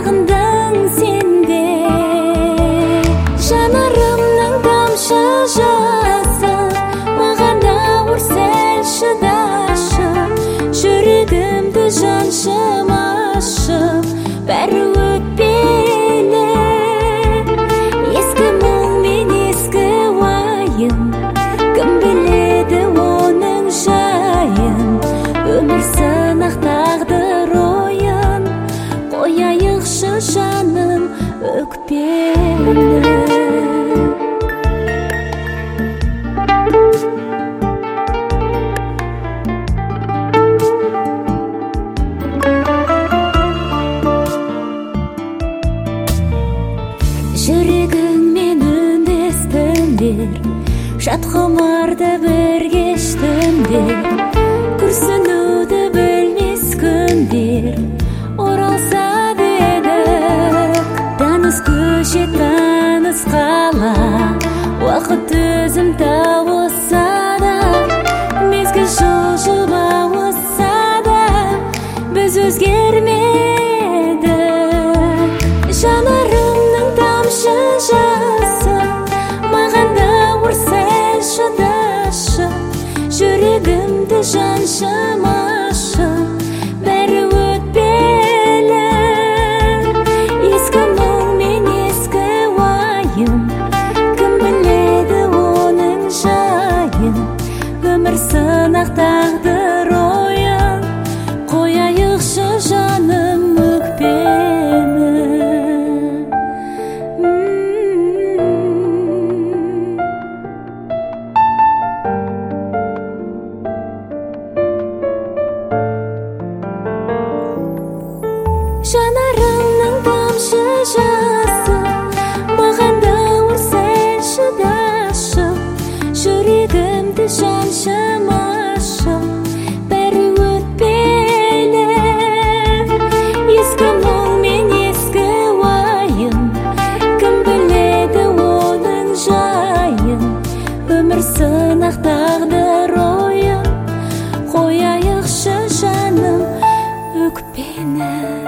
сағындың сенде жанарымның тамшы жасы маған да сәл шыдашы жүрегімді жаншымашы бәрі өтпелі ескі мұң мен ескі уайым кім біледі оның жайын өмір сынақ тағдыр ойын қояйықшы жаным өкпені жүрегіңмен үндеспіңдер жат құмарды бір кештіңдер күрсінуді білмес күндер оралса дедік таныс көше таныс қала уақыт өзім тауысса да мезгіл жылжымауысса да біз өзгермедік жанарымның тамшы жасы маған да сәл шыдашы жүрегімді жаншымашы бәрі өтпелі ескі мұң мен ескі уайым кім біледі оның жайын өмір сынақ тағдыр ойын қояйықшы жаным өкпені жанарымның тамшы жасы маған да сәл шыдашы жүрегімді жаншымашы бәрі өтпелі ескі мұң мен ескі уайым кім біледі оның жайын өмір сынақ тағдыр ойын қояйықшы жаным өкпені